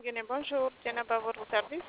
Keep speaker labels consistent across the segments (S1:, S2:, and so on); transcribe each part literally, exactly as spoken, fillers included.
S1: Guinée, bonjour, je n'ai pas votre service.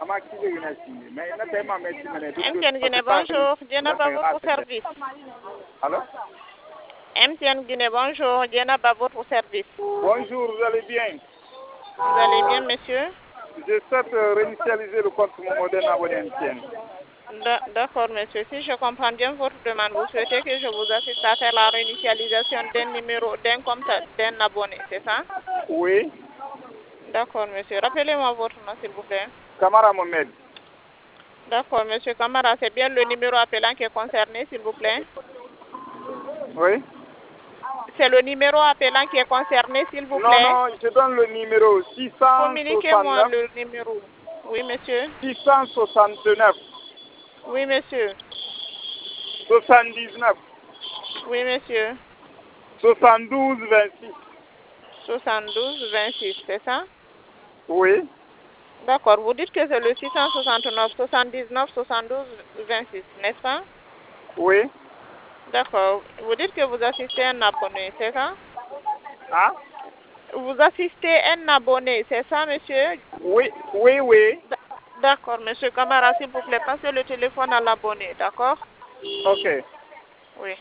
S1: M T N Guinée, bonjour, je n'ai pas votre service.
S2: Allô?
S1: M T N Guinée, bonjour, je n'ai pas votre service.
S2: Bonjour, vous allez bien?
S1: Vous allez bien, monsieur?
S2: Je souhaite euh, réinitialiser le compte mon modèle abonné M T N.
S1: D'accord, monsieur. Si je comprends bien votre demande, vous souhaitez que je vous assiste à faire la réinitialisation d'un numéro, d'un compte, d'un abonné, c'est ça?
S2: Oui.
S1: D'accord, monsieur. Rappelez-moi votre nom, s'il vous plaît.
S2: Kamara Mohamed.
S1: D'accord, monsieur Kamara, c'est bien le numéro appelant qui est concerné, s'il vous plaît?
S2: Oui.
S1: C'est le numéro appelant qui est concerné, s'il vous
S2: Non,
S1: plaît?
S2: non, je donne le numéro six cent
S1: Communiquez-moi
S2: soixante-neuf.
S1: le numéro. Oui, monsieur.
S2: six cent soixante-neuf.
S1: Oui, monsieur.
S2: soixante-dix-neuf.
S1: Oui, monsieur.
S2: soixante-douze vingt-six.
S1: soixante-douze vingt-six, c'est ça?
S2: Oui.
S1: D'accord, vous dites que c'est le six cent soixante-neuf soixante-dix-neuf soixante-douze vingt-six, n'est-ce pas?
S2: Oui.
S1: D'accord, vous dites que vous assistez un abonné, c'est ça?
S2: Hein?
S1: Vous assistez un abonné, c'est ça, monsieur?
S2: Oui, oui, oui.
S1: D'accord, monsieur Kamara, s'il vous plaît, passez le téléphone à l'abonné, d'accord?
S2: Ok.
S1: Oui.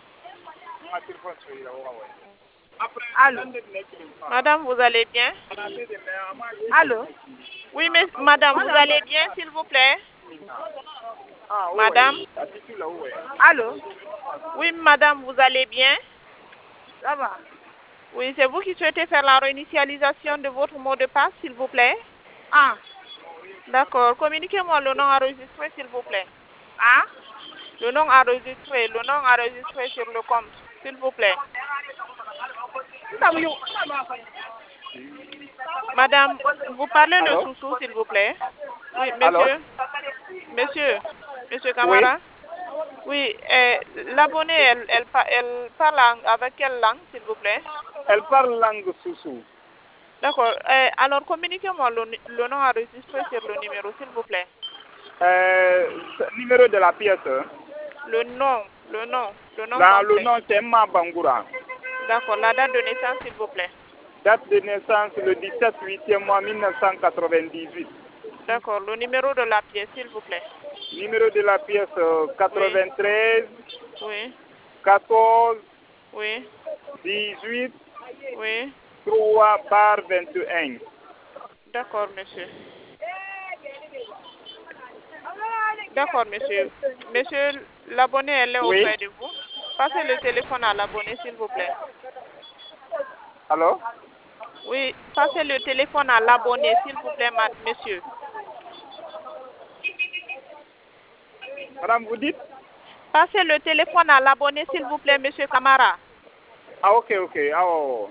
S3: Allô?
S1: Madame, vous allez bien?
S3: Allô?
S1: Oui, mais madame, vous allez bien, s'il vous plaît?
S2: Ah, oui,
S1: Madame?
S2: oui.
S3: Allô?
S1: Oui, madame, vous allez bien?
S3: Ça va?
S1: Oui, c'est vous qui souhaitez faire la réinitialisation de votre mot de passe, s'il vous plaît?
S3: Ah,
S1: D'accord. Communiquez-moi le nom enregistré, s'il vous plaît.
S3: ah?
S1: Le nom enregistré, le nom enregistré sur le compte, s'il vous plaît. Madame, vous parlez le
S2: Allô?
S1: sous-sous, s'il vous plaît? Oui,
S2: Allô?
S1: monsieur? Monsieur? Monsieur
S2: Oui.
S1: Camara? Oui, euh, l'abonné, elle, elle, pa- elle parle en- avec quelle langue, s'il vous plaît?
S2: Elle parle langue soussou.
S1: D'accord. Euh, alors, communiquez-moi le, nu- le nom enregistré sur le numéro, s'il vous plaît.
S2: Euh, numéro de la pièce. hein.
S1: Le nom, le nom, le nom
S2: Là, le
S1: complet.
S2: nom c'est Emma Bangoura.
S1: D'accord. La date de naissance, s'il vous plaît.
S2: Date de naissance le dix-sept huitième mois mille neuf cent quatre-vingt-dix-huit.
S1: D'accord. Le numéro de la pièce, s'il vous plaît.
S2: Numéro de la pièce euh, quatre-vingt-treize,
S1: Oui,
S2: quatorze,
S1: oui,
S2: dix-huit,
S1: oui.
S2: trois bar vingt et un.
S1: D'accord, monsieur. D'accord, monsieur. Monsieur, l'abonné, elle est
S2: Oui.
S1: auprès de vous. Passez le téléphone à l'abonné, s'il vous plaît.
S2: Allô?
S1: Oui, passez le téléphone à l'abonné, s'il vous plaît, ma- monsieur.
S2: Madame, vous dites?
S1: Passez le téléphone à l'abonné, s'il vous plaît, monsieur Camara.
S2: Ah, ok, ok. Ah, oh.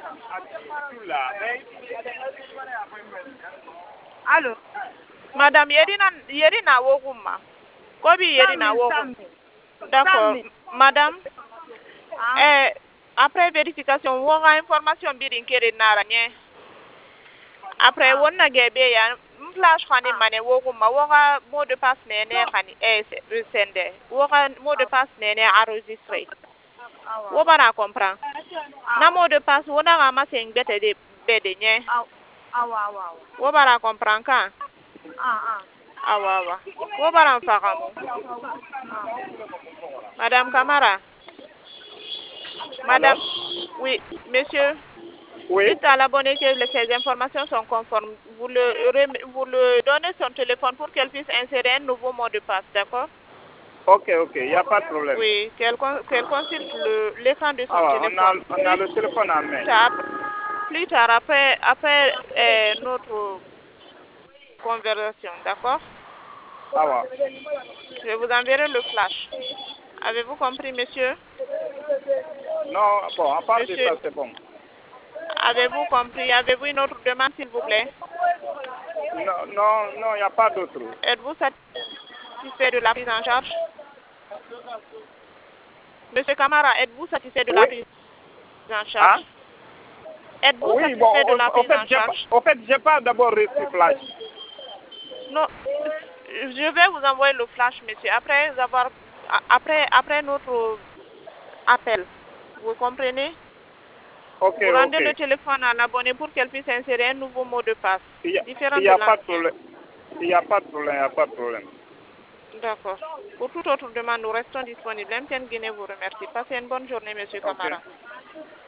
S3: Allô?
S1: Madame, Yerina, Yerina Woguma. Kobi Yerina
S3: Sammy,
S1: Woguma.
S3: Sammy.
S1: D'accord.
S3: Sammy.
S1: Madame,
S3: Ah?
S1: eh, après vérification, woga information birin kere naranye. Après,
S3: Ah.
S1: wonna gebe ya, flash khani mane woguma, woga mot de passe nene khani, eh, se- sende. Woga mot de passe nene enregistré.
S3: Ah, ouais.
S1: Wobana comprend.
S3: Ah.
S1: Na mot de passe, wona gama seng bete de bede nye.
S3: Ah, ah, ouais, ouais, ouais.
S1: Wobana comprend ka?
S3: Ah, ah.
S1: Awa, awa. Wobana fakamu. Madame Camara. Madame, oui, monsieur,
S2: Oui.
S1: dites à l'abonné que les- ces informations sont conformes. Vous le, rem- vous le donnez son téléphone pour qu'elle puisse insérer un nouveau mot de passe, d'accord?
S2: Ok, ok. Il n'y a pas de problème.
S1: Oui, qu'elle con- qu'elle consulte le- l'écran de son
S2: Ah, ouais, on a,
S1: téléphone.
S2: on a le téléphone en main.
S1: Plus tard, plus tard après, après euh, notre conversation, d'accord?
S2: Ah, ouais.
S1: Je vous enverrai le flash. Avez-vous compris, monsieur?
S2: Non, bon, à part de
S1: Monsieur,
S2: ça, c'est bon.
S1: avez-vous compris? Avez-vous une autre demande, s'il vous plaît?
S2: Non, non, non, il n'y a pas d'autre.
S1: Êtes-vous satisfait de la prise en charge? Monsieur Camara, êtes-vous satisfait de la
S2: Oui.
S1: prise en charge?
S2: Hein?
S1: Êtes-vous
S2: Oui, bon,
S1: satisfait de la
S2: au, au
S1: prise
S2: fait,
S1: en
S2: j'ai pas,
S1: charge?
S2: au fait, j'ai pas d'abord reçu flash.
S1: Non, je vais vous envoyer le flash, monsieur, après avoir, après, après notre appel. Vous comprenez?
S2: Ok,
S1: Vous rendez
S2: ok.
S1: le téléphone à l'abonné pour qu'elle puisse insérer un nouveau mot de passe.
S2: Il n'y a,
S1: Différent
S2: il y a
S1: de
S2: pas de
S1: l'ancien.
S2: problème. Il n'y a pas de problème, il n'y a pas de problème.
S1: D'accord. Pour toute autre demande, nous restons disponibles. M T N Guinée vous remercie. Passez une bonne journée, Monsieur
S2: Ok.
S1: Camara.